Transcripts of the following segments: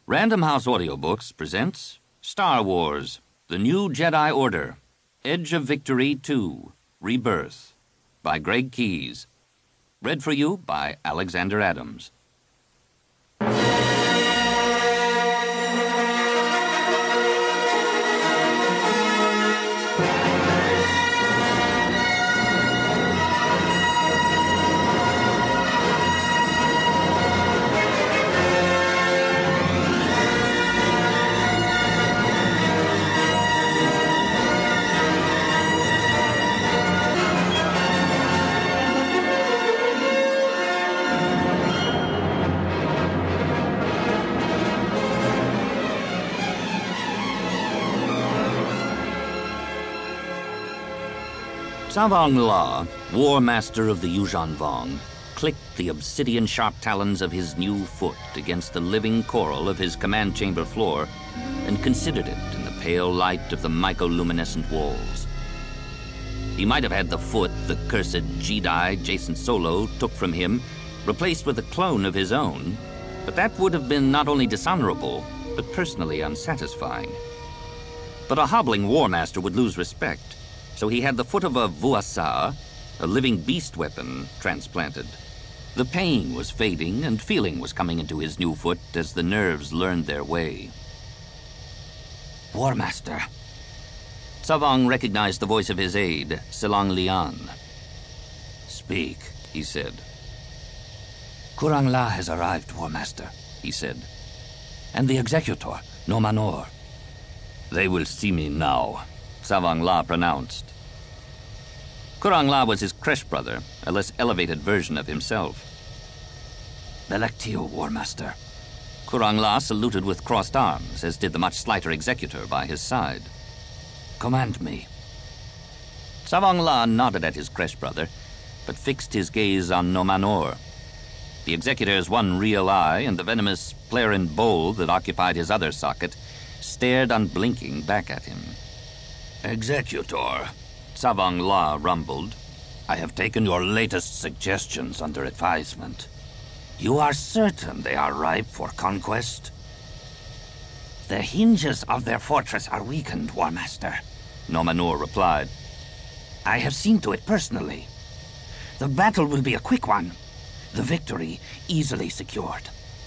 Random House Audiobooks presents Star Wars, The New Jedi Order, Edge of Victory 2, Rebirth, by Greg Keyes. Read for you by Alexander Adams. Savang La, War Master of the Yuuzhan Vong, clicked the obsidian-sharp talons of his new foot against the living coral of his command chamber floor and considered it in the pale light of the mycoluminescent walls. He might have had the foot the cursed Jedi Jacen Solo took from him replaced with a clone of his own, but that would have been not only dishonorable, but personally unsatisfying. But a hobbling War Master would lose respect, so he had the foot of a Vuasa, a living beast weapon, transplanted. The pain was fading, and feeling was coming into his new foot as the nerves learned their way. War Master. Savang recognized the voice of his aide, Silang Lian. Speak, he said. Kurang La has arrived, War Master, he said. And the executor, Nomanor. They will see me now, Savang La pronounced. Kurang La was his creche brother, a less elevated version of himself. Belectio, War Master. Kurang La saluted with crossed arms, as did the much slighter executor by his side. Command me. Savang La nodded at his creche brother, but fixed his gaze on Nomanor. The executor's one real eye and the venomous Plaren bowl that occupied his other socket stared unblinking back at him. Executor, Savang La rumbled, I have taken your latest suggestions under advisement. You are certain they are ripe for conquest? The hinges of their fortress are weakened, War Master, Nomanor replied. I have seen to it personally. The battle will be a quick one, the victory easily secured.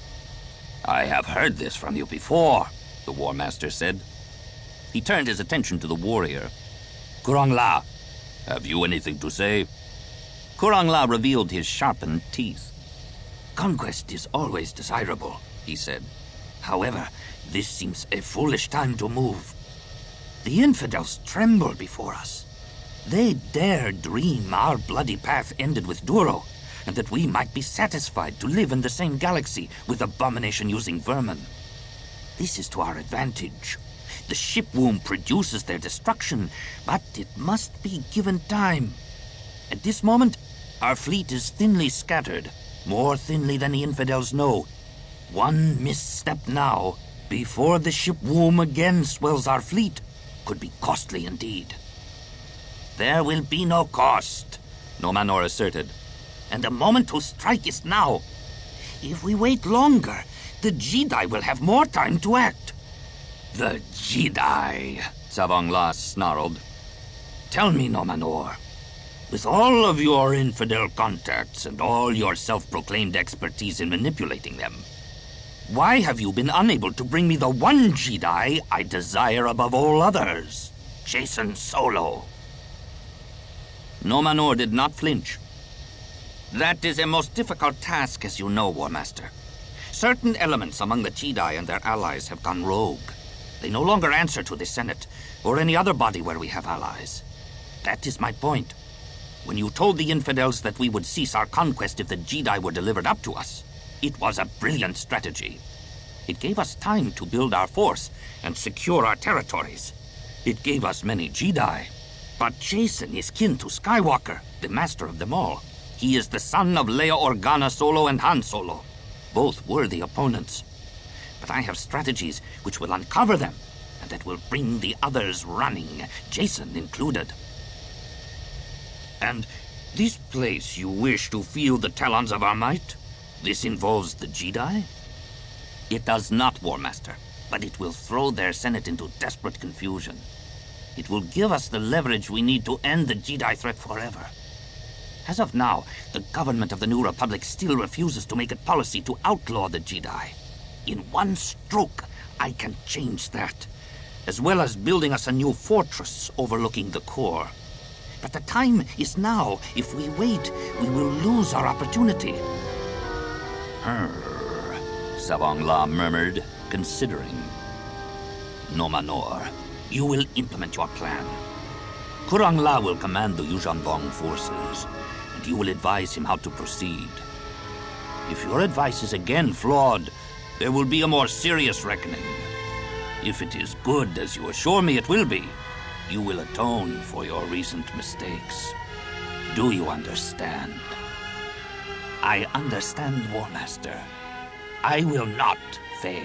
I have heard this from you before, the War Master said. He turned his attention to the warrior. Kurang La, have you anything to say? Kurang La revealed his sharpened teeth. Conquest is always desirable, he said. However, this seems a foolish time to move. The infidels tremble before us. They dare dream our bloody path ended with Duro, and that we might be satisfied to live in the same galaxy with abomination-using vermin. This is to our advantage. The ship womb produces their destruction, but it must be given time. At this moment, our fleet is thinly scattered, more thinly than the infidels know. One misstep now, before the ship womb again swells our fleet, could be costly indeed. There will be no cost, Nomanor asserted, and the moment to strike is now. If we wait longer, the Jedi will have more time to act. The Jedi, Savang La snarled. Tell me, Nomanor, with all of your infidel contacts and all your self-proclaimed expertise in manipulating them, why have you been unable to bring me the one Jedi I desire above all others, Jacen Solo? Nomanor did not flinch. That is a most difficult task, as you know, War Master. Certain elements among the Jedi and their allies have gone rogue. They no longer answer to the Senate, or any other body where we have allies. That is my point. When you told the infidels that we would cease our conquest if the Jedi were delivered up to us, it was a brilliant strategy. It gave us time to build our force and secure our territories. It gave us many Jedi. But Jacen is kin to Skywalker, the master of them all. He is the son of Leia Organa Solo and Han Solo, both worthy opponents. But I have strategies which will uncover them, and that will bring the others running, Jacen included. And this place you wish to feel the talons of our might? This involves the Jedi? It does not, War Master, but it will throw their Senate into desperate confusion. It will give us the leverage we need to end the Jedi threat forever. As of now, the government of the New Republic still refuses to make it policy to outlaw the Jedi. In one stroke, I can change that, as well as building us a new fortress overlooking the core. But the time is now. If we wait, we will lose our opportunity. Savong La murmured, considering. Nomanor, you will implement your plan. Kurang La will command the Yuuzhan Vong forces, and you will advise him how to proceed. If your advice is again flawed, there will be a more serious reckoning. If it is good, as you assure me it will be, you will atone for your recent mistakes. Do you understand? I understand, War Master. I will not fail.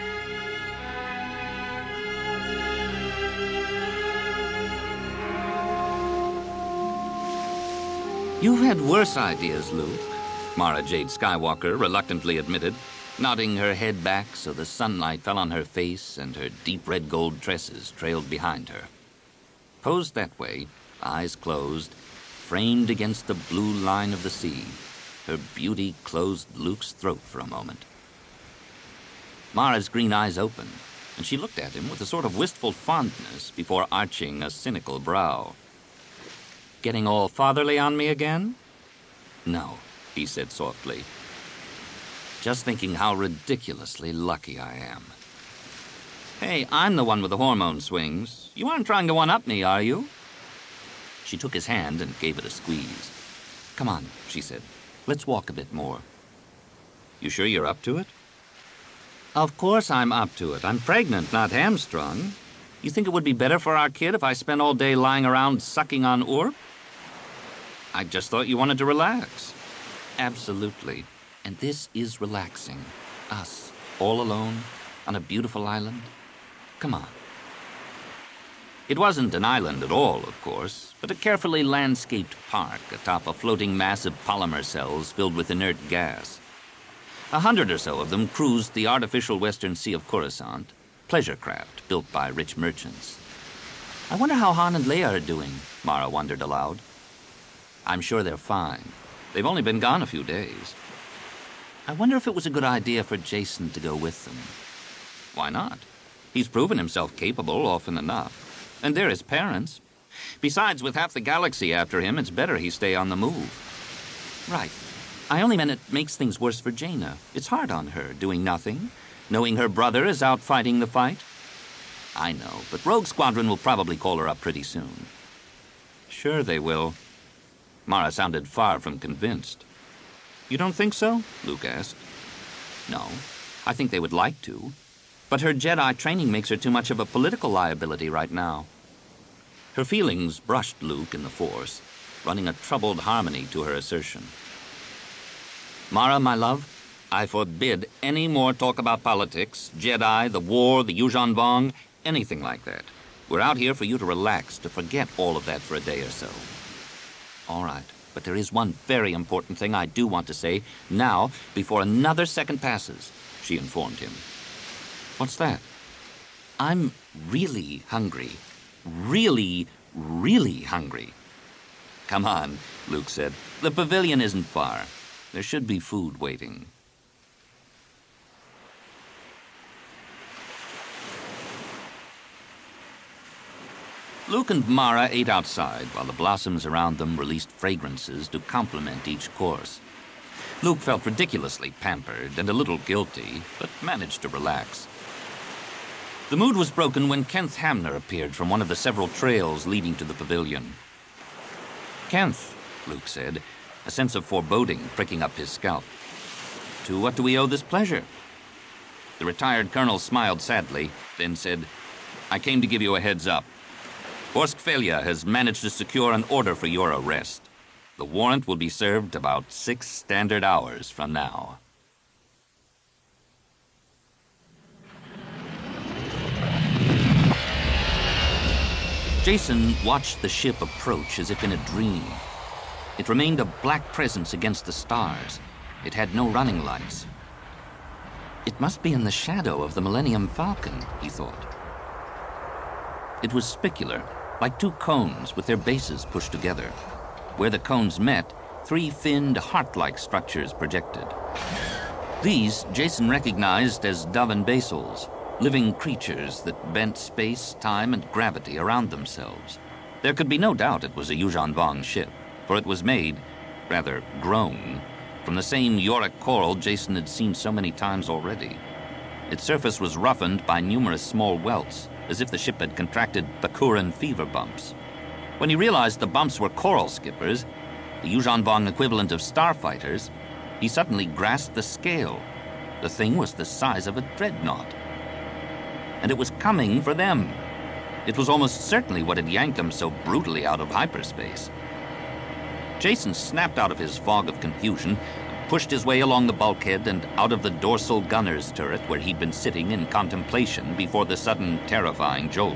You've had worse ideas, Luke, Mara Jade Skywalker reluctantly admitted, nodding her head back so the sunlight fell on her face and her deep red gold tresses trailed behind her. Posed that way, eyes closed, framed against the blue line of the sea, her beauty closed Luke's throat for a moment. Mara's green eyes opened, and she looked at him with a sort of wistful fondness before arching a cynical brow. Getting all fatherly on me again? No, he said softly. Just thinking how ridiculously lucky I am. Hey, I'm the one with the hormone swings. You aren't trying to one-up me, are you? She took his hand and gave it a squeeze. Come on, she said. Let's walk a bit more. You sure you're up to it? Of course I'm up to it. I'm pregnant, not hamstrung. You think it would be better for our kid if I spent all day lying around sucking on Urp? I just thought you wanted to relax. Absolutely. And this is relaxing. Us, all alone, on a beautiful island. Come on. It wasn't an island at all, of course, but a carefully landscaped park atop a floating mass of polymer cells filled with inert gas. 100 or so of them cruised the artificial western sea of Coruscant, pleasure craft built by rich merchants. I wonder how Han and Leia are doing, Mara wondered aloud. I'm sure they're fine. They've only been gone a few days. I wonder if it was a good idea for Jacen to go with them. Why not? He's proven himself capable often enough. And they're his parents. Besides, with half the galaxy after him, it's better he stay on the move. Right. I only meant it makes things worse for Jaina. It's hard on her, doing nothing, knowing her brother is out fighting the fight. I know, but Rogue Squadron will probably call her up pretty soon. Sure they will. Mara sounded far from convinced. You don't think so? Luke asked. No, I think they would like to. But her Jedi training makes her too much of a political liability right now. Her feelings brushed Luke in the Force, running a troubled harmony to her assertion. Mara, my love, I forbid any more talk about politics, Jedi, the war, the Yuuzhan Vong, anything like that. We're out here for you to relax, to forget all of that for a day or so. All right, but there is one very important thing I do want to say now before another second passes, she informed him. What's that? I'm really hungry. Really, really hungry. Come on, Luke said. The pavilion isn't far. There should be food waiting. Luke and Mara ate outside while the blossoms around them released fragrances to complement each course. Luke felt ridiculously pampered and a little guilty, but managed to relax. The mood was broken when Kenth Hamner appeared from one of the several trails leading to the pavilion. Kenth, Luke said, a sense of foreboding pricking up his scalp. To what do we owe this pleasure? The retired colonel smiled sadly, then said, I came to give you a heads up. Borsk Felia has managed to secure an order for your arrest. The warrant will be served about 6 standard hours from now. Jacen watched the ship approach as if in a dream. It remained a black presence against the stars. It had no running lights. It must be in the shadow of the Millennium Falcon, he thought. It was spicular, like two cones with their bases pushed together. Where the cones met, three finned, heart-like structures projected. These Jason recognized as Dovin Basils, living creatures that bent space, time, and gravity around themselves. There could be no doubt it was a Yuuzhan Vong ship, for it was made, rather grown, from the same Yorick coral Jason had seen so many times already. Its surface was roughened by numerous small welts, as if the ship had contracted Bakuran fever bumps. When he realized the bumps were coral skippers, the Yuuzhan Vong equivalent of starfighters, he suddenly grasped the scale. The thing was the size of a dreadnought. And it was coming for them. It was almost certainly what had yanked them so brutally out of hyperspace. Jason snapped out of his fog of confusion, pushed his way along the bulkhead and out of the dorsal gunner's turret where he'd been sitting in contemplation before the sudden, terrifying jolt.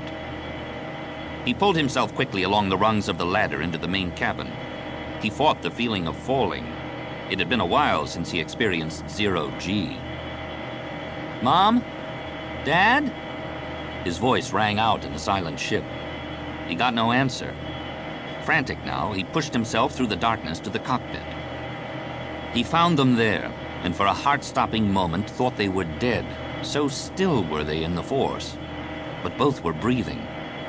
He pulled himself quickly along the rungs of the ladder into the main cabin. He fought the feeling of falling. It had been a while since he experienced zero-G. "Mom? Dad?" His voice rang out in the silent ship. He got no answer. Frantic now, he pushed himself through the darkness to the cockpit. He found them there, and for a heart-stopping moment thought they were dead. So still were they in the Force. But both were breathing.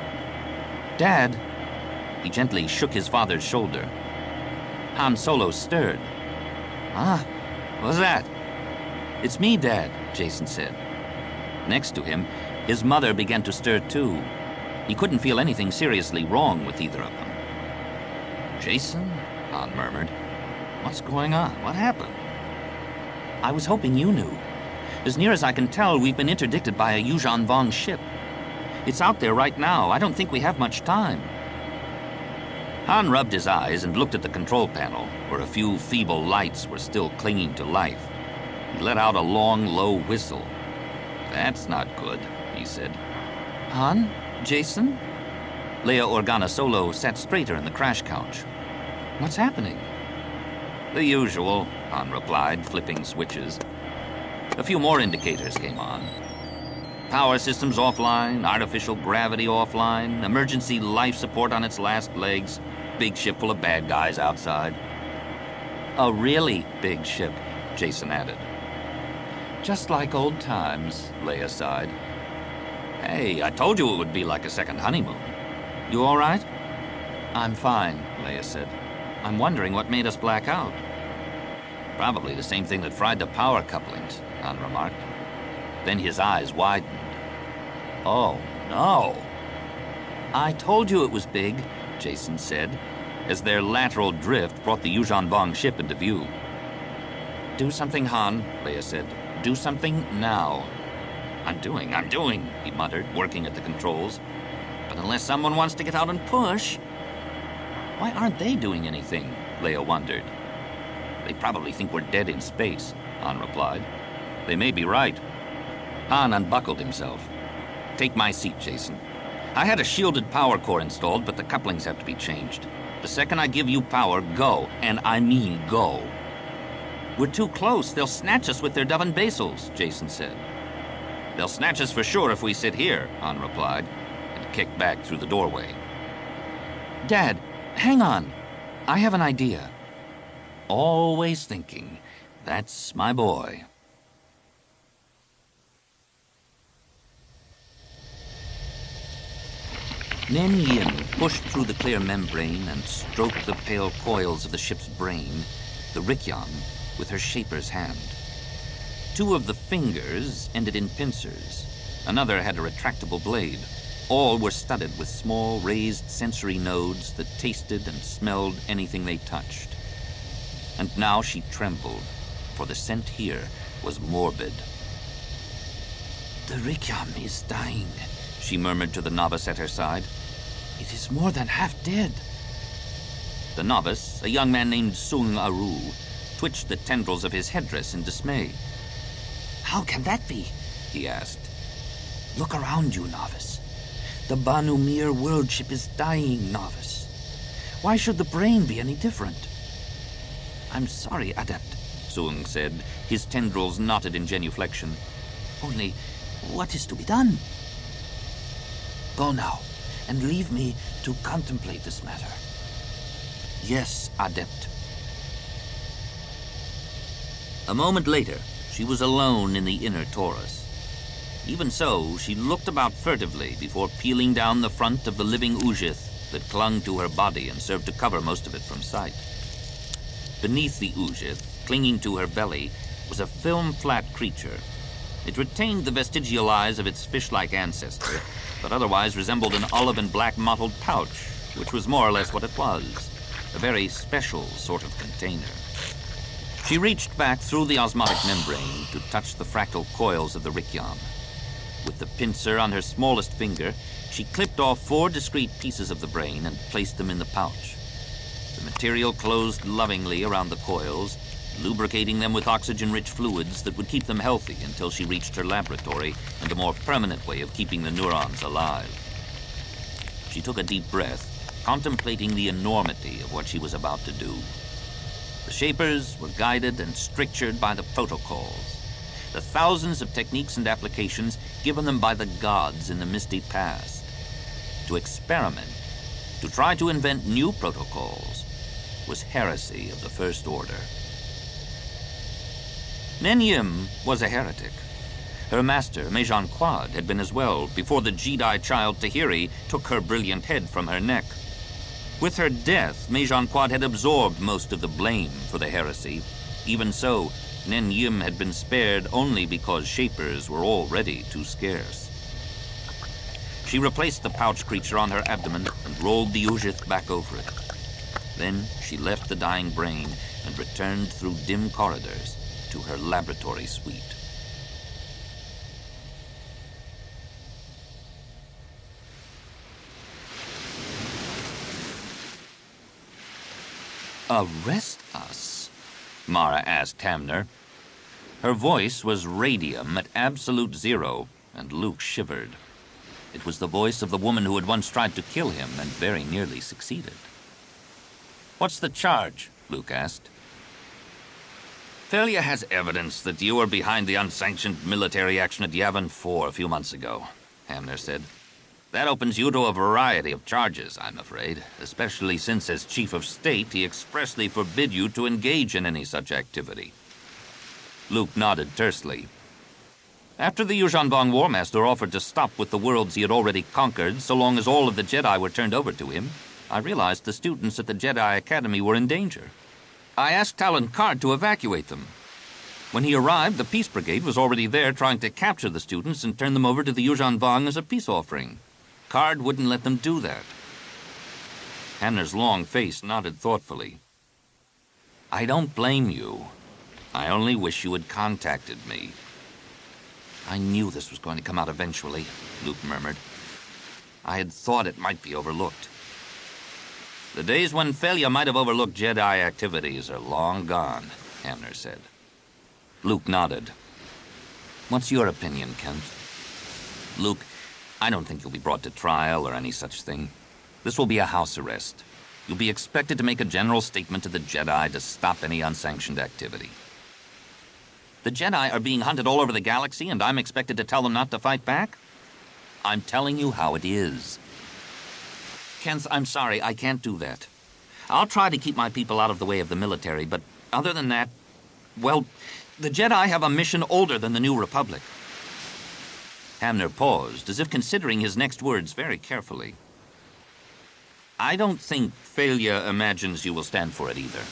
"Dad?" He gently shook his father's shoulder. Han Solo stirred. "Ah, what's that?" "It's me, Dad," Jason said. Next to him, his mother began to stir too. He couldn't feel anything seriously wrong with either of them. "Jason?" Han murmured. "What's going on? What happened?" "I was hoping you knew. As near as I can tell, we've been interdicted by a Yuuzhan Vong ship. It's out there right now. I don't think we have much time." Han rubbed his eyes and looked at the control panel, where a few feeble lights were still clinging to life. He let out a long, low whistle. "That's not good," he said. "Han? Jason?" Leia Organa Solo sat straighter in the crash couch. "What's happening?" "The usual," Han replied, flipping switches. A few more indicators came on. Power systems offline, artificial gravity offline, emergency life support on its last legs, big ship full of bad guys outside. "A really big ship," Jason added. "Just like old times," Leia sighed. "Hey, I told you it would be like a second honeymoon. You all right?" "I'm fine," Leia said. "I'm wondering what made us black out." "Probably the same thing that fried the power couplings," Han remarked. Then his eyes widened. "Oh, no." "I told you it was big," Jason said, as their lateral drift brought the Yuuzhan Vong ship into view. "Do something, Han," Leia said. "Do something now." I'm doing, he muttered, working at the controls. "But unless someone wants to get out and push..." "Why aren't they doing anything?" Leia wondered. "They probably think we're dead in space," Han replied. "They may be right." Han unbuckled himself. "Take my seat, Jason. I had a shielded power core installed, but the couplings have to be changed. The second I give you power, go. And I mean go." "We're too close. They'll snatch us with their Dovin Basils," Jason said. "They'll snatch us for sure if we sit here," Han replied, and kicked back through the doorway. "Dad, hang on. I have an idea." Always thinking. That's my boy. Nen Yin pushed through the clear membrane and stroked the pale coils of the ship's brain, the Rikyan, with her shaper's hand. Two of the fingers ended in pincers. Another had a retractable blade. All were studded with small, raised sensory nodes that tasted and smelled anything they touched. And now she trembled, for the scent here was morbid. "The Rikyan is dying," she murmured to the novice at her side. "It is more than half dead." The novice, a young man named Sung Aru, twitched the tendrils of his headdress in dismay. "How can that be?" he asked. "Look around you, novice. The Banu Mir world ship is dying, novice. Why should the brain be any different?" "I'm sorry, Adept," Sung said, his tendrils knotted in genuflection. Only, what is to be done? Go now, and leave me to contemplate this matter. Yes, Adept. A moment later, she was alone in the inner torus. Even so, she looked about furtively before peeling down the front of the living Ujith that clung to her body and served to cover most of it from sight. Beneath the Ujith, clinging to her belly, was a film-flat creature. It retained the vestigial eyes of its fish-like ancestor, but otherwise resembled an olive and black mottled pouch, which was more or less what it was, a very special sort of container. She reached back through the osmotic membrane to touch the fractal coils of the Rikyam. With the pincer on her smallest finger, she clipped off 4 discrete pieces of the brain and placed them in the pouch. The material closed lovingly around the coils, lubricating them with oxygen-rich fluids that would keep them healthy until she reached her laboratory and a more permanent way of keeping the neurons alive. She took a deep breath, contemplating the enormity of what she was about to do. The Shapers were guided and strictured by the protocols, the thousands of techniques and applications given them by the gods in the misty past. To experiment, to try to invent new protocols, was heresy of the First Order. Nen Yim was a heretic. Her master, Mejan Quad, had been as well, before the Jedi child Tahiri took her brilliant head from her neck. With her death, Mejan Quad had absorbed most of the blame for the heresy. Even so, Nen Yim had been spared only because Shapers were already too scarce. She replaced the pouch creature on her abdomen and rolled the Ujith back over it. Then she left the dying brain and returned through dim corridors to her laboratory suite. Arrest us? Mara asked Hamner. Her voice was radium at absolute zero, and Luke shivered. It was the voice of the woman who had once tried to kill him and very nearly succeeded. What's the charge? Luke asked. Thalia has evidence that you were behind the unsanctioned military action at Yavin 4 a few months ago, Hamner said. That opens you to a variety of charges, I'm afraid, especially since as Chief of State he expressly forbid you to engage in any such activity. Luke nodded tersely. After the Yuuzhan Vong War Master offered to stop with the worlds he had already conquered so long as all of the Jedi were turned over to him, I realized the students at the Jedi Academy were in danger. I asked Talon Karrde to evacuate them. When he arrived, the Peace Brigade was already there trying to capture the students and turn them over to the Yuuzhan Vong as a peace offering. Karrde wouldn't let them do that. Hamner's long face nodded thoughtfully. I don't blame you. I only wish you had contacted me. I knew this was going to come out eventually, Luke murmured. I had thought it might be overlooked. The days when Thalia might have overlooked Jedi activities are long gone, Hamner said. Luke nodded. What's your opinion, Kent? Luke, I don't think you'll be brought to trial or any such thing. This will be a house arrest. You'll be expected to make a general statement to the Jedi to stop any unsanctioned activity. The Jedi are being hunted all over the galaxy, and I'm expected to tell them not to fight back? I'm telling you how it is. Kent, I'm sorry, I can't do that. I'll try to keep my people out of the way of the military, but other than that, well, the Jedi have a mission older than the New Republic. Hamner paused, as if considering his next words very carefully. I don't think Thalia imagines you will stand for it either.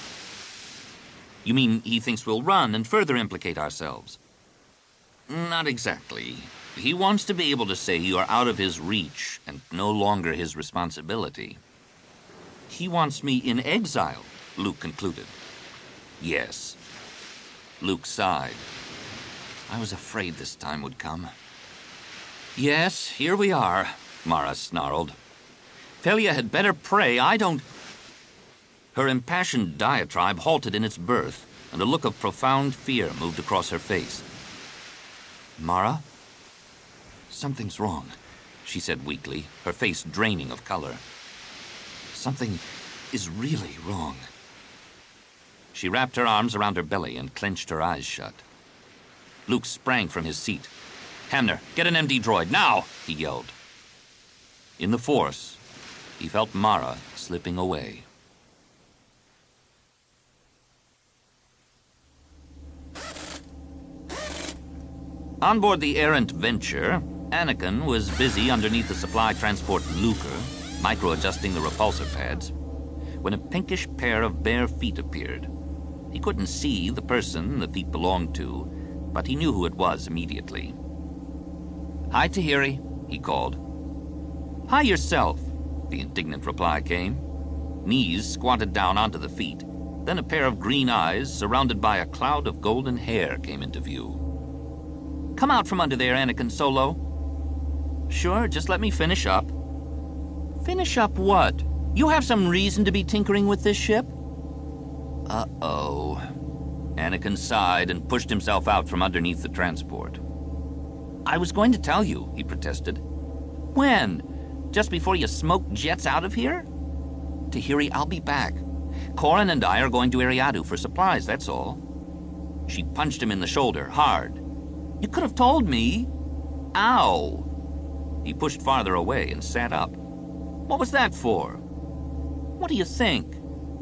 You mean he thinks we'll run and further implicate ourselves? Not exactly. He wants to be able to say you are out of his reach and no longer his responsibility. He wants me in exile, Luke concluded. Yes. Luke sighed. I was afraid this time would come. Yes, here we are, Mara snarled. Thalia had better pray I don't... Her impassioned diatribe halted in its birth, and a look of profound fear moved across her face. Mara? Something's wrong, she said weakly, her face draining of color. Something is really wrong. She wrapped her arms around her belly and clenched her eyes shut. Luke sprang from his seat. Hamner, get an MD droid, now! He yelled. In the Force, he felt Mara slipping away. On board the errant Venture, Anakin was busy underneath the supply transport Luker, micro-adjusting the repulsor pads, when a pinkish pair of bare feet appeared. He couldn't see the person the feet belonged to, but he knew who it was immediately. "Hi, Tahiri," he called. "Hi yourself," the indignant reply came. Knees squatted down onto the feet, then a pair of green eyes surrounded by a cloud of golden hair came into view. "Come out from under there, Anakin Solo." "Sure, just let me finish up." "Finish up what? You have some reason to be tinkering with this ship?" Uh-oh. Anakin sighed and pushed himself out from underneath the transport. "I was going to tell you," he protested. "When? Just before you smoked jets out of here?" "Tahiri, I'll be back. Corran and I are going to Eriadu for supplies, that's all." She punched him in the shoulder, hard. "You could have told me." "Ow!" He pushed farther away and sat up. "What was that for?" "What do you think?"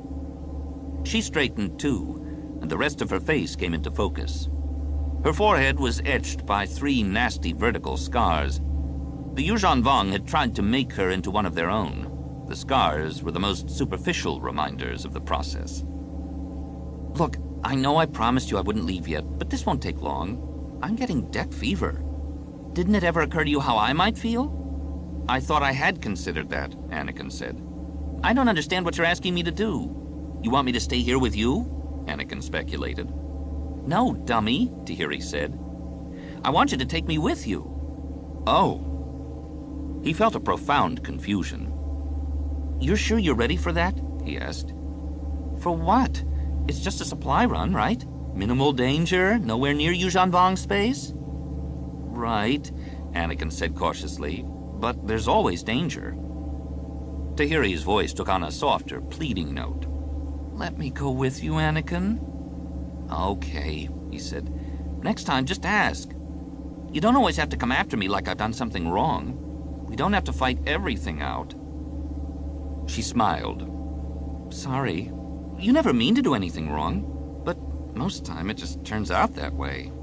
She straightened too, and the rest of her face came into focus. Her forehead was etched by 3 nasty vertical scars. The Yuuzhan Vong had tried to make her into one of their own. The scars were the most superficial reminders of the process. "Look, I know I promised you I wouldn't leave yet, but this won't take long. I'm getting deck fever. Didn't it ever occur to you how I might feel?" "I thought I had considered that," Anakin said. "I don't understand what you're asking me to do. You want me to stay here with you?" Anakin speculated. "No, dummy," Tahiri said. "I want you to take me with you." "Oh." He felt a profound confusion. "You're sure you're ready for that?" he asked. "For what? It's just a supply run, right? Minimal danger, nowhere near Yuuzhan Vong space?" "Right," Anakin said cautiously, "but there's always danger." Tahiri's voice took on a softer, pleading note. "Let me go with you, Anakin." "Okay," he said. "Next time, just ask. You don't always have to come after me like I've done something wrong. We don't have to fight everything out." She smiled. "Sorry. You never mean to do anything wrong, but most time it just turns out that way."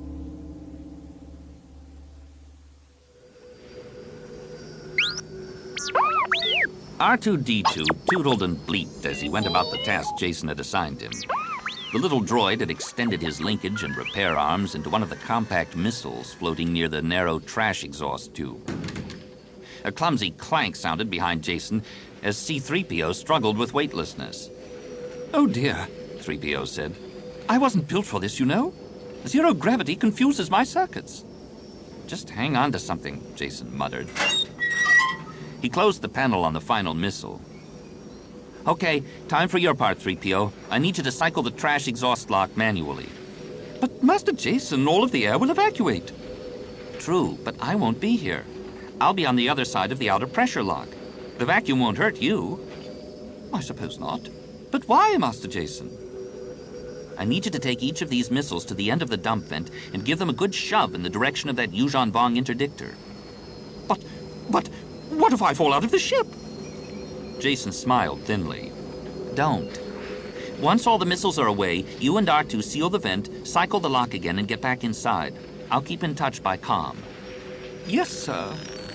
R2-D2 tootled and bleeped as he went about the task Jacen had assigned him. The little droid had extended his linkage and repair arms into one of the compact missiles floating near the narrow trash exhaust tube. A clumsy clank sounded behind Jacen as C-3PO struggled with weightlessness. "Oh dear," 3PO said. "I wasn't built for this, you know. Zero gravity confuses my circuits." "Just hang on to something," Jacen muttered. He closed the panel on the final missile. "Okay, time for your part, 3PO. I need you to cycle the trash exhaust lock manually." "But Master Jacen, all of the air will evacuate." "True, but I won't be here. I'll be on the other side of the outer pressure lock. The vacuum won't hurt you." "I suppose not. But why, Master Jacen?" "I need you to take each of these missiles to the end of the dump vent and give them a good shove in the direction of that Yuuzhan Vong interdictor." But, what if I fall out of the ship?" Jacen smiled thinly. "Don't. Once all the missiles are away, you and R2 seal the vent, cycle the lock again, and get back inside. I'll keep in touch by comm." "Yes, sir."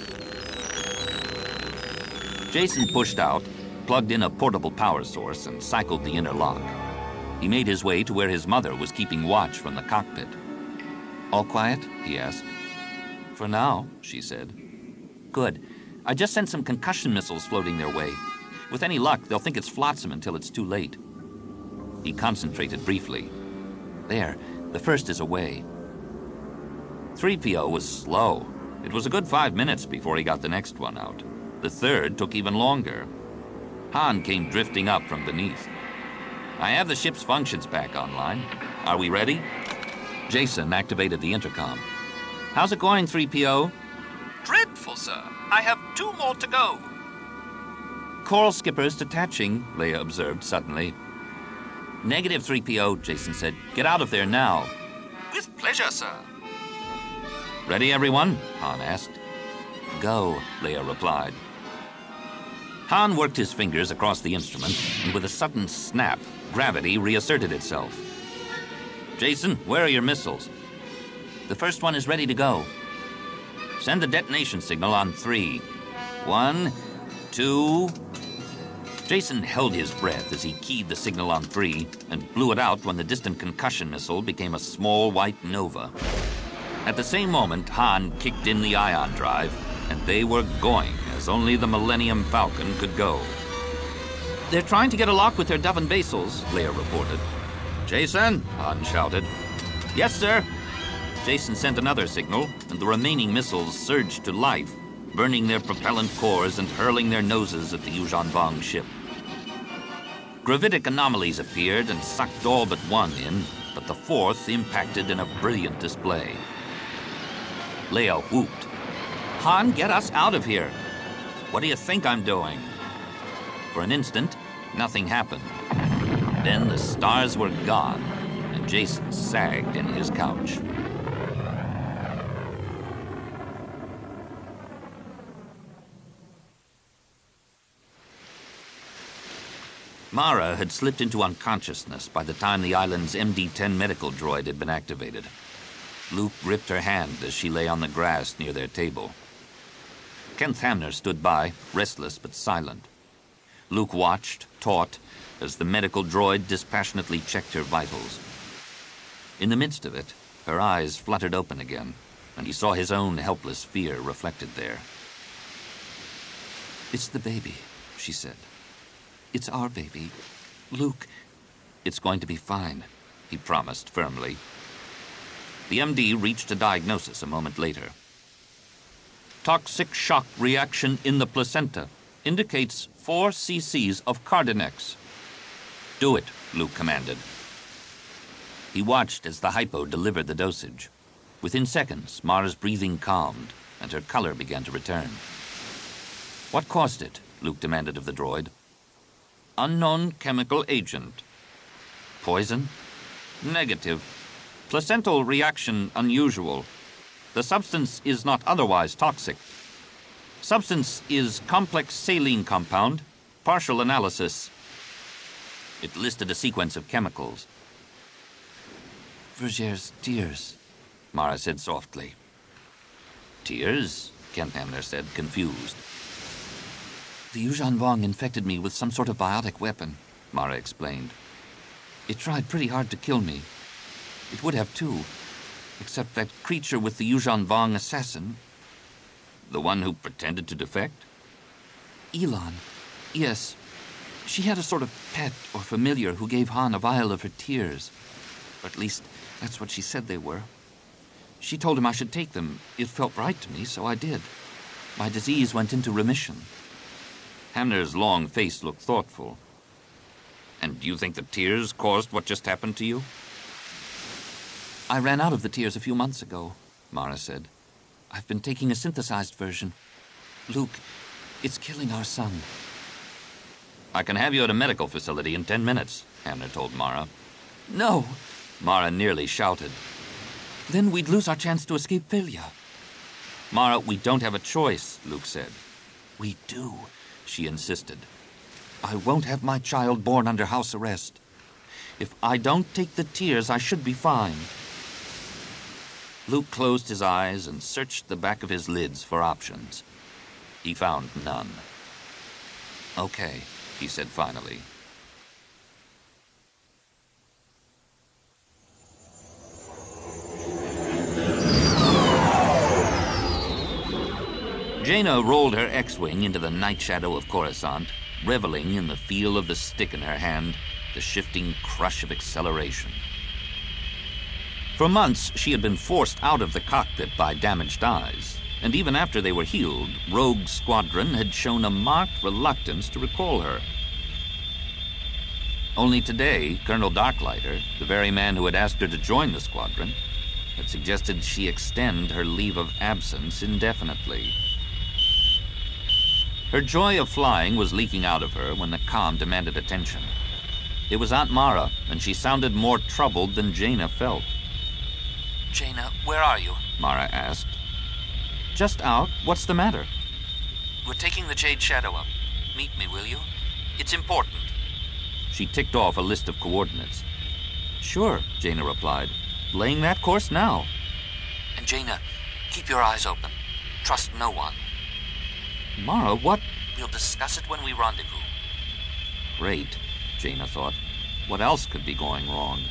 Jacen pushed out, plugged in a portable power source, and cycled the inner lock. He made his way to where his mother was keeping watch from the cockpit. "All quiet?" he asked. "For now," she said. "Good. I just sent some concussion missiles floating their way. With any luck, they'll think it's flotsam until it's too late." He concentrated briefly. "There, the first is away." 3PO was slow. It was a good 5 minutes before he got the next one out. The third took even longer. Han came drifting up from beneath. "I have the ship's functions back online. Are we ready?" Jacen activated the intercom. "How's it going, 3PO? "Dreadful, sir. I have 2 more to go." "Coral skippers detaching," Leia observed suddenly. "Negative, 3PO, Jacen said. "Get out of there now." "With pleasure, sir." Ready, everyone? Han asked. Go, Leia replied. Han worked his fingers across the instrument, and with a sudden snap, gravity reasserted itself. Jacen, where are your missiles? The first one is ready to go. Send the detonation signal on 3. 1, 2... Jacen held his breath as he keyed the signal on 3 and blew it out when the distant concussion missile became a small white nova. At the same moment, Han kicked in the ion drive, and they were going as only the Millennium Falcon could go. They're trying to get a lock with their Dove and Basils, Leia reported. Jacen, Han shouted. Yes, sir. Jacen sent another signal, and the remaining missiles surged to life, burning their propellant cores and hurling their noses at the Yuuzhan Vong ship. Gravitic anomalies appeared and sucked all but one in, but the fourth impacted in a brilliant display. Leia whooped. Han, get us out of here. What do you think I'm doing? For an instant, nothing happened. Then the stars were gone, and Jacen sagged in his couch. Mara had slipped into unconsciousness by the time the island's MD-10 medical droid had been activated. Luke gripped her hand as she lay on the grass near their table. Kenth Hamner stood by, restless but silent. Luke watched, taut, as the medical droid dispassionately checked her vitals. In the midst of it, her eyes fluttered open again, and he saw his own helpless fear reflected there. It's the baby, she said. It's our baby. Luke, it's going to be fine, he promised firmly. The MD reached a diagnosis a moment later. Toxic shock reaction in the placenta indicates 4 cc's of Cardinex. Do it, Luke commanded. He watched as the hypo delivered the dosage. Within seconds, Mara's breathing calmed, and her color began to return. What caused it? Luke demanded of the droid. Unknown chemical agent. Poison? Negative. Placental reaction unusual. The substance is not otherwise toxic. Substance is complex saline compound. Partial analysis. It listed a sequence of chemicals. Verger's tears, Mara said softly. Tears? Kenth Hamner said, confused. The Yuuzhan Vong infected me with some sort of biotic weapon, Mara explained. It tried pretty hard to kill me. It would have too, except that creature with the Yuuzhan Vong assassin. The one who pretended to defect? Elan. Yes. She had a sort of pet or familiar who gave Han a vial of her tears. Or at least, that's what she said they were. She told him I should take them. It felt right to me, so I did. My disease went into remission. Hamner's long face looked thoughtful. And do you think the tears caused what just happened to you? I ran out of the tears a few months ago, Mara said. I've been taking a synthesized version. Luke, it's killing our son. I can have you at a medical facility in 10 minutes, Hamner told Mara. No, Mara nearly shouted. Then we'd lose our chance to escape failure. Mara, we don't have a choice, Luke said. We do, she insisted. I won't have my child born under house arrest. If I don't take the tears, I should be fine. Luke closed his eyes and searched the back of his lids for options. He found none. Okay, he said finally. Jaina rolled her X-Wing into the night shadow of Coruscant, reveling in the feel of the stick in her hand, the shifting crush of acceleration. For months, she had been forced out of the cockpit by damaged eyes, and even after they were healed, Rogue Squadron had shown a marked reluctance to recall her. Only today, Colonel Darklighter, the very man who had asked her to join the squadron, had suggested she extend her leave of absence indefinitely. Her joy of flying was leaking out of her when the comm demanded attention. It was Aunt Mara, and she sounded more troubled than Jaina felt. Jaina, where are you? Mara asked. just out. What's the matter? We're taking the Jade Shadow up. Meet me, will you? It's important. She ticked off a list of coordinates. Sure, Jaina replied. Laying that course now. And Jaina, keep your eyes open. Trust no one. Mara, what? We'll discuss it when we rendezvous. Great, Jaina thought. What else could be going wrong?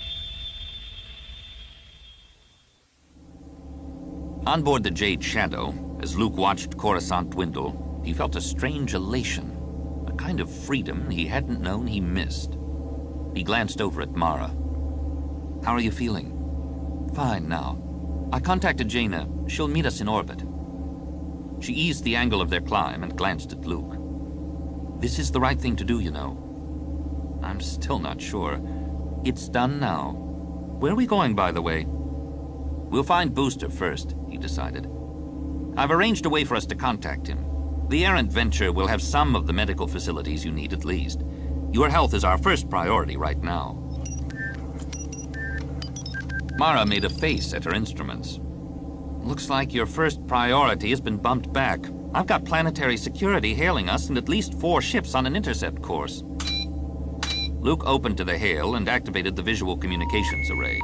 On board the Jade Shadow, as Luke watched Coruscant dwindle, he felt a strange elation, a kind of freedom he hadn't known he missed. He glanced over at Mara. How are you feeling? Fine now. I contacted Jaina. She'll meet us in orbit. She eased the angle of their climb and glanced at Luke. This is the right thing to do, you know. I'm still not sure. It's done now. Where are we going, by the way? We'll find Booster first, he decided. I've arranged a way for us to contact him. The errant venture will have some of the medical facilities you need at least. Your health is our first priority right now. Mara made a face at her instruments. Looks like your first priority has been bumped back. I've got planetary security hailing us and at least 4 ships on an intercept course. Luke opened to the hail and activated the visual communications array.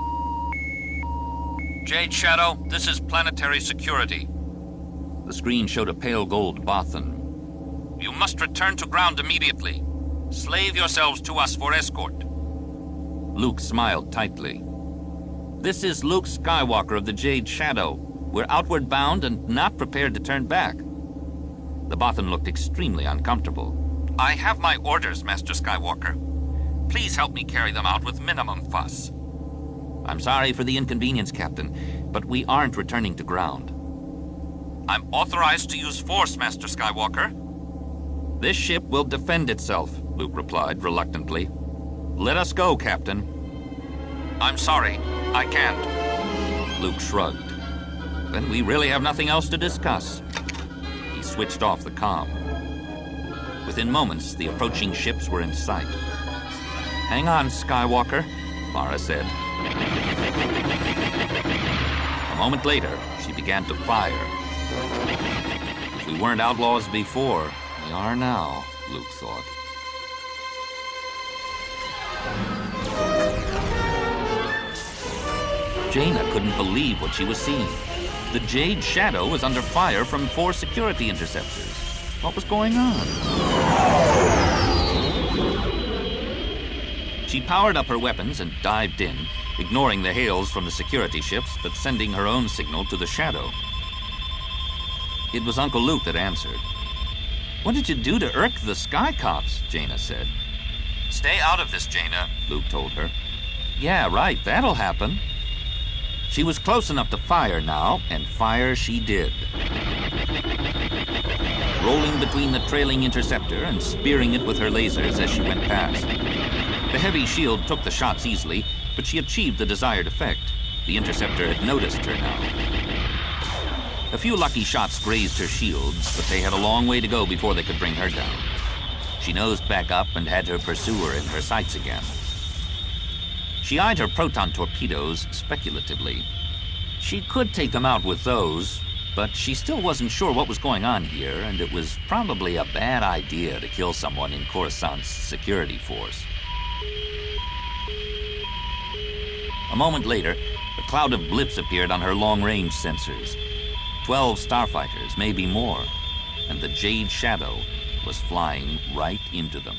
Jade Shadow, this is planetary security. The screen showed a pale gold Bothan. You must return to ground immediately. Slave yourselves to us for escort. Luke smiled tightly. This is Luke Skywalker of the Jade Shadow. We're outward bound and not prepared to turn back. The Bothan looked extremely uncomfortable. I have my orders, Master Skywalker. Please help me carry them out with minimum fuss. I'm sorry for the inconvenience, Captain, but we aren't returning to ground. I'm authorized to use force, Master Skywalker. This ship will defend itself, Luke replied reluctantly. Let us go, Captain. I'm sorry, I can't. Luke shrugged. Then we really have nothing else to discuss. He switched off the comm. Within moments, the approaching ships were in sight. Hang on, Skywalker, Mara said. A moment later, she began to fire. If we weren't outlaws before, we are now, Luke thought. Jaina couldn't believe what she was seeing. The Jade Shadow was under fire from 4 security interceptors. What was going on? She powered up her weapons and dived in, ignoring the hails from the security ships, but sending her own signal to the Shadow. It was Uncle Luke that answered. What did you do to irk the Sky Cops? Jaina said. Stay out of this, Jaina, Luke told her. Yeah, right, that'll happen. She was close enough to fire now, and fire she did. Rolling between the trailing interceptor and spearing it with her lasers as she went past. The heavy shield took the shots easily, but she achieved the desired effect. The interceptor had noticed her now. A few lucky shots grazed her shields, but they had a long way to go before they could bring her down. She nosed back up and had her pursuer in her sights again. She eyed her proton torpedoes speculatively. She could take them out with those, but she still wasn't sure what was going on here, and it was probably a bad idea to kill someone in Coruscant's security force. A moment later, a cloud of blips appeared on her long-range sensors. 12 starfighters, maybe more, and the Jade Shadow was flying right into them.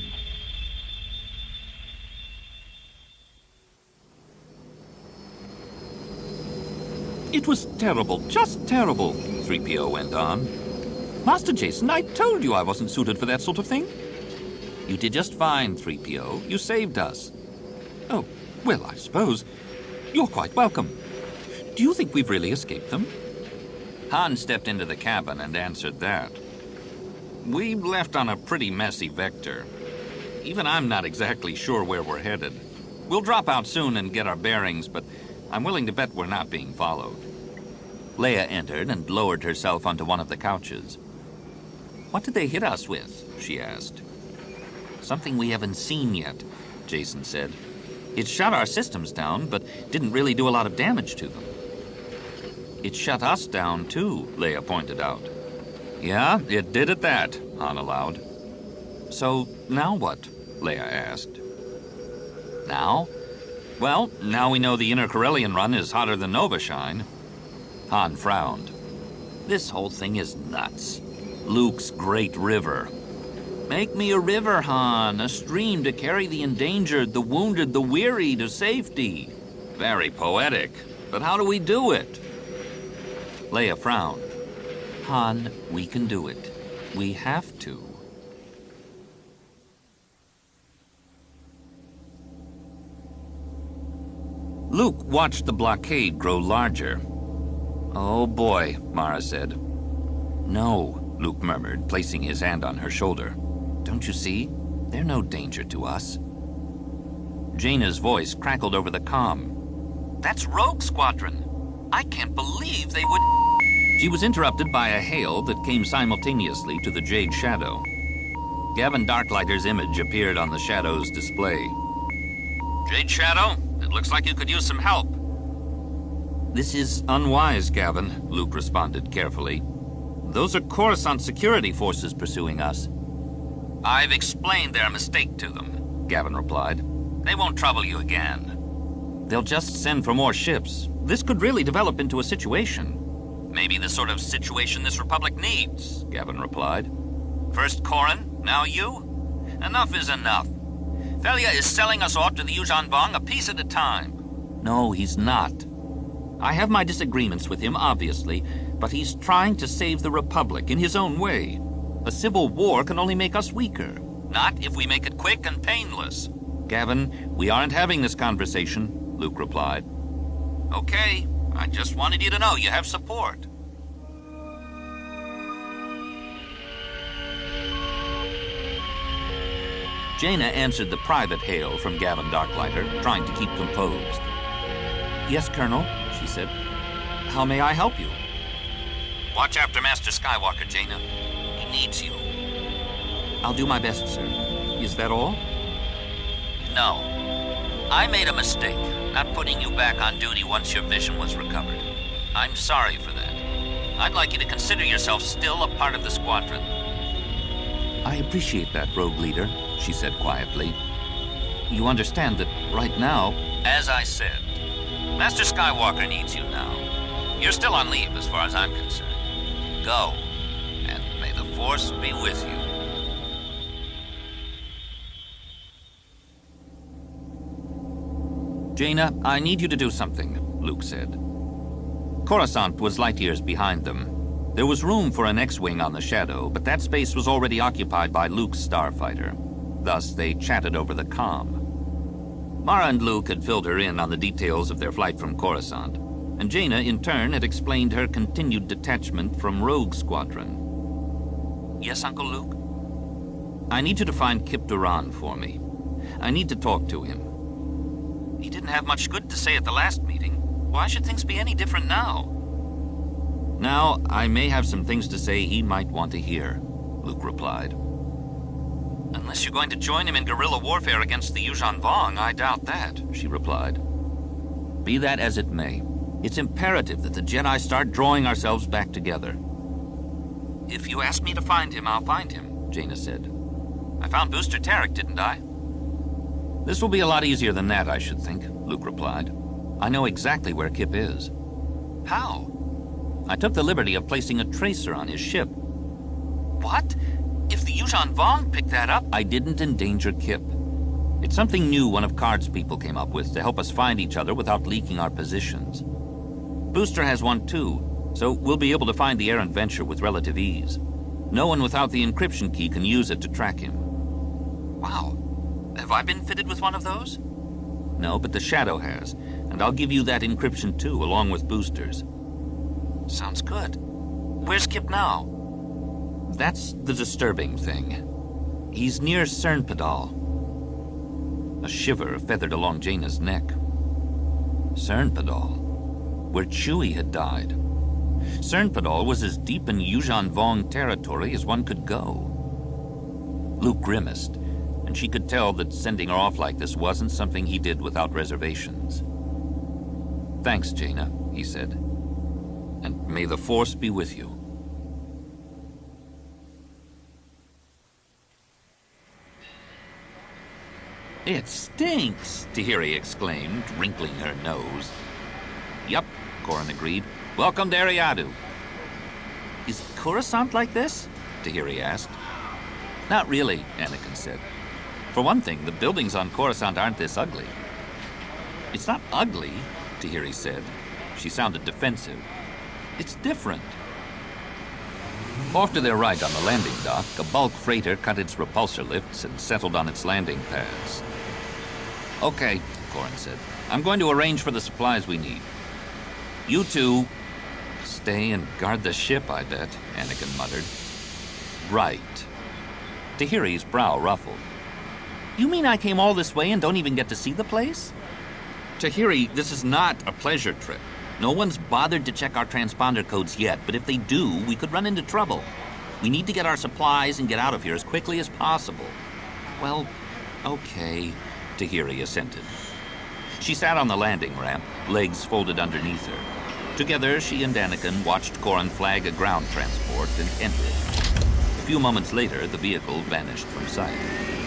It was terrible, just terrible, 3PO went on. Master Jacen, I told you I wasn't suited for that sort of thing. You did just fine, 3PO. You saved us. Oh, well, I suppose. You're quite welcome. Do you think we've really escaped them? Han stepped into the cabin and answered that. We left on a pretty messy vector. Even I'm not exactly sure where we're headed. We'll drop out soon and get our bearings, but I'm willing to bet we're not being followed. Leia entered and lowered herself onto one of the couches. What did they hit us with? She asked. Something we haven't seen yet, Jacen said. It shut our systems down, but didn't really do a lot of damage to them. It shut us down, too, Leia pointed out. Yeah, it did at that, Han allowed. So, now what? Leia asked. Now? Well, now we know the inner Corellian run is hotter than Novashine. Han frowned. This whole thing is nuts. Luke's great river. Make me a river, Han, a stream to carry the endangered, the wounded, the weary to safety. Very poetic, but how do we do it? Leia frowned. Han, we can do it. We have to. Luke watched the blockade grow larger. Oh boy, Mara said. No, Luke murmured, placing his hand on her shoulder. Don't you see? They're no danger to us. Jaina's voice crackled over the comm. That's Rogue Squadron. I can't believe they would... She was interrupted by a hail that came simultaneously to the Jade Shadow. Gavin Darklighter's image appeared on the Shadow's display. Jade Shadow, it looks like you could use some help. This is unwise, Gavin, Luke responded carefully. Those are Coruscant security forces pursuing us. I've explained their mistake to them, Gavin replied. They won't trouble you again. They'll just send for more ships. This could really develop into a situation. Maybe the sort of situation this Republic needs, Gavin replied. First Corran, now you? Enough is enough. Felia is selling us off to the Yuuzhan Vong a piece at a time. No, he's not. I have my disagreements with him, obviously, but he's trying to save the Republic in his own way. A civil war can only make us weaker. Not if we make it quick and painless. Gavin, we aren't having this conversation, Luke replied. Okay, I just wanted you to know you have support. Jaina answered the private hail from Gavin Darklighter, trying to keep composed. Yes, Colonel, she said. How may I help you? Watch after Master Skywalker, Jaina. He needs you. I'll do my best, sir. Is that all? No. I made a mistake, not putting you back on duty once your vision was recovered. I'm sorry for that. I'd like you to consider yourself still a part of the squadron. I appreciate that, Rogue Leader, she said quietly. You understand that right now... As I said, Master Skywalker needs you now. You're still on leave as far as I'm concerned. Go, and may the Force be with you. Jaina, I need you to do something, Luke said. Coruscant was light years behind them. There was room for an X-Wing on the Shadow, but that space was already occupied by Luke's starfighter. Thus, they chatted over the comm. Mara and Luke had filled her in on the details of their flight from Coruscant, and Jaina, in turn, had explained her continued detachment from Rogue Squadron. Yes, Uncle Luke? I need you to find Kip Duran for me. I need to talk to him. He didn't have much good to say at the last meeting. Why should things be any different now? Now, I may have some things to say he might want to hear, Luke replied. Unless you're going to join him in guerrilla warfare against the Yuuzhan Vong, I doubt that, she replied. Be that as it may, it's imperative that the Jedi start drawing ourselves back together. If you ask me to find him, I'll find him, Jaina said. I found Booster Tarek, didn't I? This will be a lot easier than that, I should think, Luke replied. I know exactly where Kip is. How? I took the liberty of placing a tracer on his ship. What? If the Yuuzhan Vong picked that up... I didn't endanger Kip. It's something new one of Card's people came up with to help us find each other without leaking our positions. Booster has one too, so we'll be able to find the errant venture with relative ease. No one without the encryption key can use it to track him. Wow. Have I been fitted with one of those? No, but the Shadow has, and I'll give you that encryption too, along with Booster's. Sounds good. Where's Kip now? That's the disturbing thing. He's near Cernpadal. A shiver feathered along Jaina's neck. Cernpadal, where Chewie had died. Cernpadal was as deep in Yuuzhan Vong territory as one could go. Luke grimaced, and she could tell that sending her off like this wasn't something he did without reservations. Thanks, Jaina, he said. and may the Force be with you. It stinks, Tahiri exclaimed, wrinkling her nose. Yup, Corran agreed. Welcome to Eriadu. Is Coruscant like this? Tahiri asked. Not really, Anakin said. For one thing, the buildings on Coruscant aren't this ugly. It's not ugly, Tahiri said. She sounded defensive. It's different. After their ride on the landing dock, a bulk freighter cut its repulsor lifts and settled on its landing pads. Okay, Corran said. I'm going to arrange for the supplies we need. You two stay and guard the ship, I bet, Anakin muttered. Right. Tahiri's brow ruffled. You mean I came all this way and don't even get to see the place? Tahiri, this is not a pleasure trip. No one's bothered to check our transponder codes yet, but if they do, we could run into trouble. We need to get our supplies and get out of here as quickly as possible. Well, okay, Tahiri assented. She sat on the landing ramp, legs folded underneath her. Together, she and Anakin watched Corran flag a ground transport and enter it. A few moments later, the vehicle vanished from sight.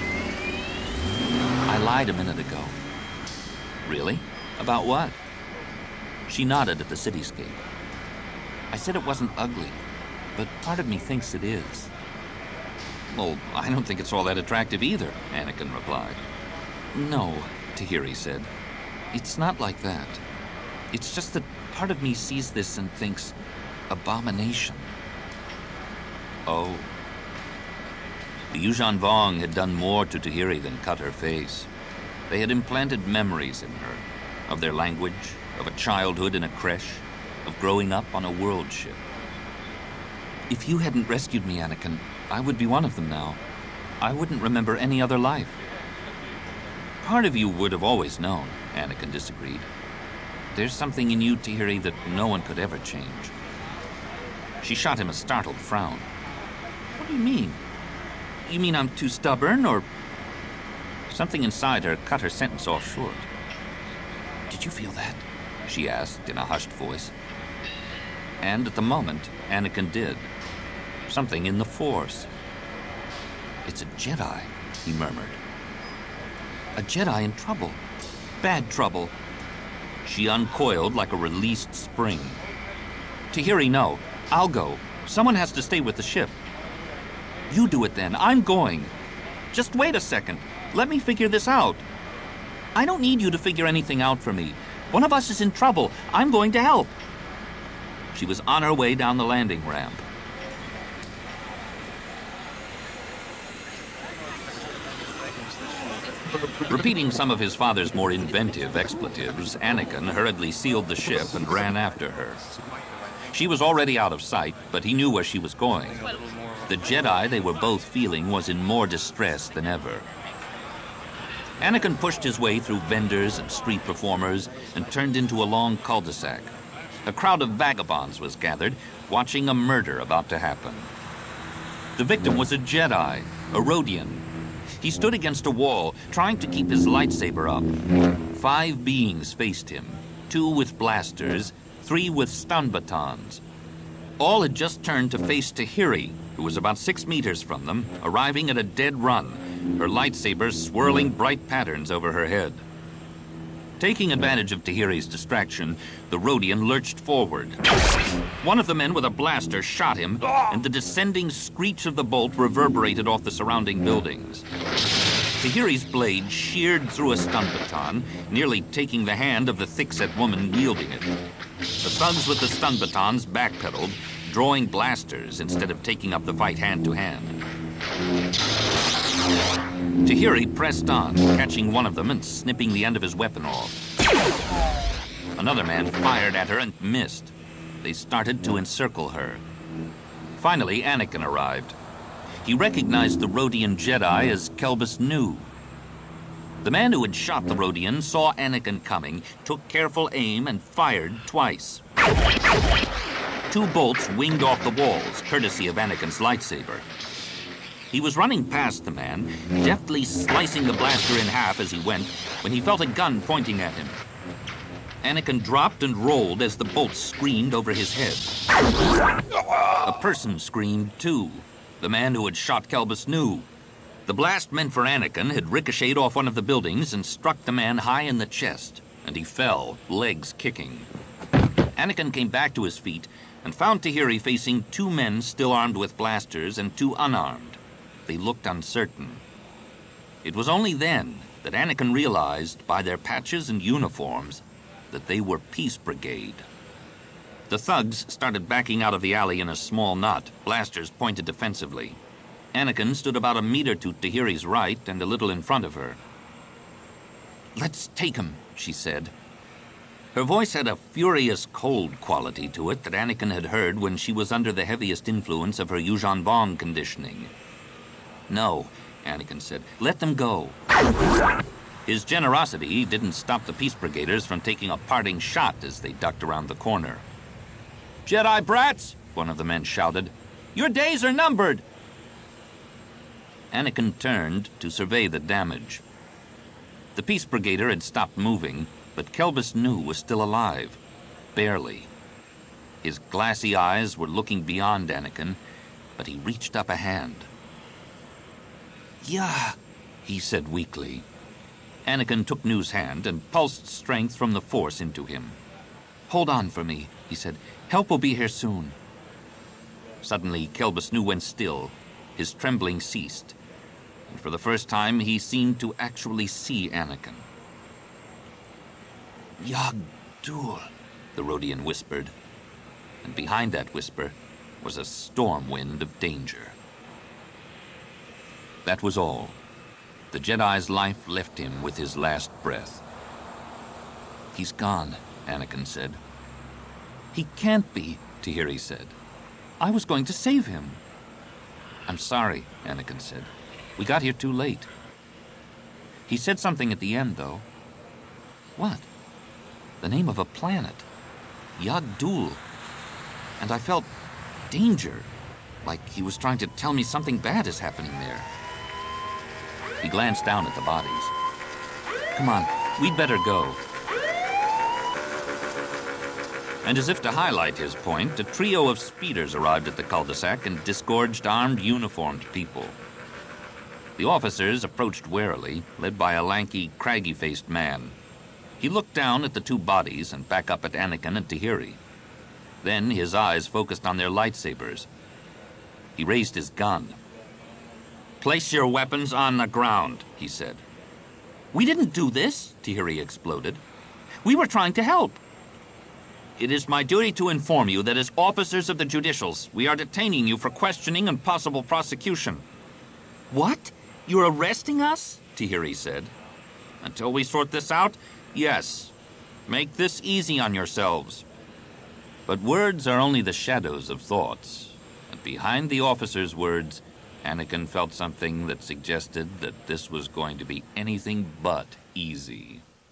I lied a minute ago. Really? About what? She nodded at the cityscape. I said it wasn't ugly, but part of me thinks it is. Well, I don't think it's all that attractive either, Anakin replied. No, Tahiri said. It's not like that. It's just that part of me sees this and thinks, abomination. Oh. The Yuuzhan Vong had done more to Tahiri than cut her face. They had implanted memories in her, of their language, of a childhood in a creche, of growing up on a world ship. If you hadn't rescued me, Anakin, I would be one of them now. I wouldn't remember any other life. Part of you would have always known, Anakin disagreed. There's something in you, Tahiri, that no one could ever change. She shot him a startled frown. What do you mean? You mean I'm too stubborn, or... Something inside her cut her sentence off short. Did you feel that? She asked in a hushed voice. And at the moment, Anakin did. Something in the Force. It's a Jedi, he murmured. A Jedi in trouble. Bad trouble. She uncoiled like a released spring. Tahiri, no. I'll go. Someone has to stay with the ship. You do it then. I'm going. Just wait a second. Let me figure this out. I don't need you to figure anything out for me. One of us is in trouble. I'm going to help. She was on her way down the landing ramp. Repeating some of his father's more inventive expletives, Anakin hurriedly sealed the ship and ran after her. She was already out of sight, but he knew where she was going. The Jedi they were both feeling was in more distress than ever. Anakin pushed his way through vendors and street performers and turned into a long cul-de-sac. A crowd of vagabonds was gathered, watching a murder about to happen. The victim was a Jedi, a Rodian. He stood against a wall, trying to keep his lightsaber up. 5 beings faced him, 2 with blasters, 3 with stun batons. All had just turned to face Tahiri, who was about 6 meters from them, arriving at a dead run, her lightsaber swirling bright patterns over her head. Taking advantage of Tahiri's distraction, the Rodian lurched forward. One of the men with a blaster shot him, and the descending screech of the bolt reverberated off the surrounding buildings. Tahiri's blade sheared through a stun baton, nearly taking the hand of the thick-set woman wielding it. The thugs with the stun batons backpedaled, drawing blasters instead of taking up the fight hand-to-hand. Tahiri pressed on, catching one of them and snipping the end of his weapon off. Another man fired at her and missed. They started to encircle her. Finally, Anakin arrived. He recognized the Rodian Jedi as Kelbus Nu. The man who had shot the Rodian saw Anakin coming, took careful aim, and fired twice. 2 bolts winged off the walls, courtesy of Anakin's lightsaber. He was running past the man, deftly slicing the blaster in half as he went, when he felt a gun pointing at him. Anakin dropped and rolled as the bolts screamed over his head. A person screamed, too. The man who had shot Kelbus knew. The blast meant for Anakin had ricocheted off one of the buildings and struck the man high in the chest, and he fell, legs kicking. Anakin came back to his feet and found Tahiri facing two men still armed with blasters and two unarmed. They looked uncertain. It was only then that Anakin realized, by their patches and uniforms, that they were Peace Brigade. The thugs started backing out of the alley in a small knot, blasters pointed defensively. Anakin stood about a meter to Tahiri's right and a little in front of her. "Let's take him," she said. Her voice had a furious, cold quality to it that Anakin had heard when she was under the heaviest influence of her Yuuzhan Vong conditioning. "No," Anakin said. "Let them go." His generosity didn't stop the Peace Brigaders from taking a parting shot as they ducked around the corner. "Jedi brats!" one of the men shouted. "Your days are numbered!" Anakin turned to survey the damage. The Peace Brigader had stopped moving, but Kelbus Nu was still alive. Barely. His glassy eyes were looking beyond Anakin, but he reached up a hand. "Yeah," he said weakly. Anakin took Nu's hand and pulsed strength from the Force into him. "Hold on for me," he said. "Help will be here soon." Suddenly, Kelbus Nu went still. His trembling ceased, and for the first time he seemed to actually see Anakin. "Yagg-Dul," the Rodian whispered, and behind that whisper was a storm wind of danger. That was all. The Jedi's life left him with his last breath. "He's gone," Anakin said. "He can't be," Tahiri said. "I was going to save him." "I'm sorry," Anakin said. "We got here too late." He said something at the end, though. "What?" "The name of a planet. Yagg-Dul. And I felt danger, like he was trying to tell me something bad is happening there." He glanced down at the bodies. "Come on, we'd better go." And as if to highlight his point, a trio of speeders arrived at the cul-de-sac and disgorged armed, uniformed people. The officers approached warily, led by a lanky, craggy-faced man. He looked down at the two bodies and back up at Anakin and Tahiri. Then his eyes focused on their lightsabers. He raised his gun. "Place your weapons on the ground," he said. "We didn't do this," Tahiri exploded. "We were trying to help." "It is my duty to inform you that as officers of the Judicials, we are detaining you for questioning and possible prosecution." "What? You're arresting us?" Tahiri said. "Until we sort this out, yes. Make this easy on yourselves." But words are only the shadows of thoughts, and behind the officer's words, Anakin felt something that suggested that this was going to be anything but easy.